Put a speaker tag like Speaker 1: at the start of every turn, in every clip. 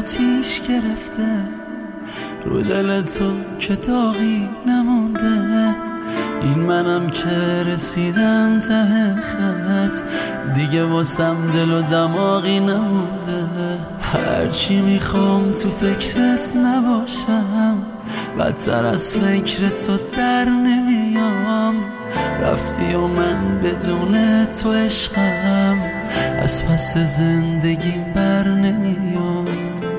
Speaker 1: آتیش گرفته رو دل تو که داغی نمونده. این منم که رسیدم ته خط، دیگه واسم دل و دماغی نمونده. هرچی میخوام تو فکرت نباشم، بدتر از فکر تو در نمیام. رفتی و من بدون تو عشقم، از پس زندگیم بر نمیام.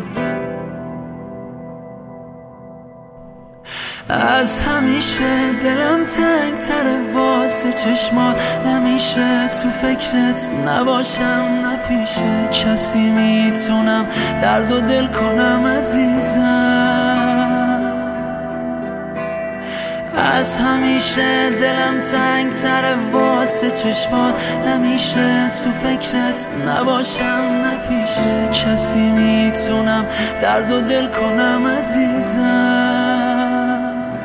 Speaker 1: از همیشه دلم تنگ تره واسه چشمات، نمیشه تو فکرت نباشم نه پیشه کسی میتونم درد و دل کنم عزیزم. از همیشه دلم تنگ تره واسه چشمات، نمیشه تو فکرت نباشم نه پیشه کسی میتونم درد و دل کنم عزیزم.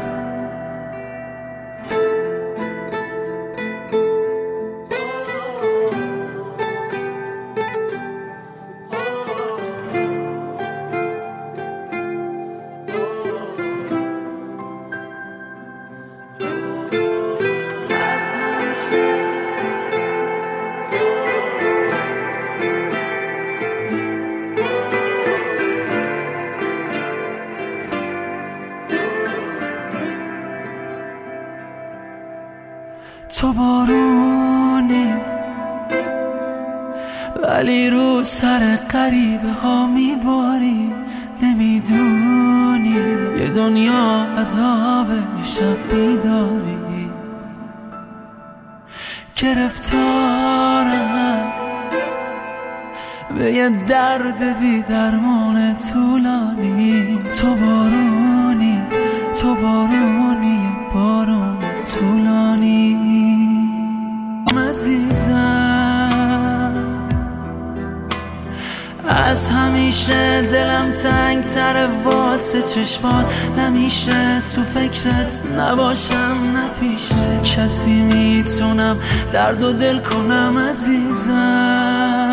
Speaker 1: تو بارونی ولی رو سر غریبه ها میباری، نمیدونی یه دنیا عذاب شب بیداری. گرفتارم به یه درد بی درمان طولانی. تو بارونی بارون طولانی عزیزم. از همیشه دلم تنگ تره واسه چشمات، نمیشه تو فکرت نباشم نه پیشه کسی میتونم درد و دل کنم عزیزم.